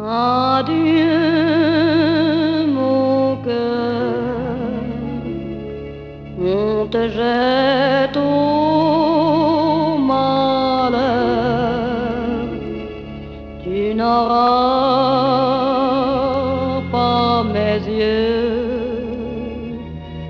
Adieu, mon cœur, on te jette au malheur, tu n'auras